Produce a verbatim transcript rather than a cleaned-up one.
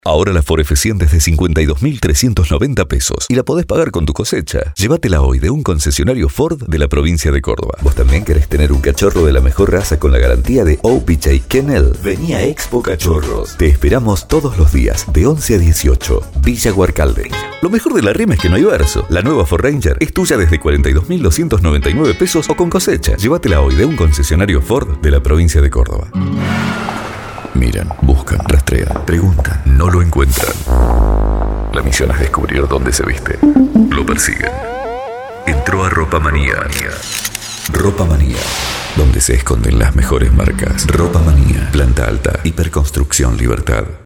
Ahora la Ford F cien desde cincuenta y dos mil trescientos noventa pesos y la podés pagar con tu cosecha. Llévatela hoy de un concesionario Ford de la provincia de Córdoba. ¿Vos también querés tener un cachorro de la mejor raza con la garantía de O P J Kennel? Vení a Expo Cachorros. Te esperamos todos los días de once a dieciocho. Villa Guarcalde. Lo mejor de la rima es que no hay verso. La nueva Ford Ranger es tuya desde cuarenta y dos mil doscientos noventa y nueve pesos o con cosecha. Llévatela hoy de un concesionario Ford de la provincia de Córdoba. Miran, buscan, rastrean, preguntan, no lo encuentran. La misión es descubrir dónde se viste. Lo persiguen. Entró a Ropa Manía. Ropa Manía, donde se esconden las mejores marcas. Ropa Manía, planta alta, hiperconstrucción Libertad.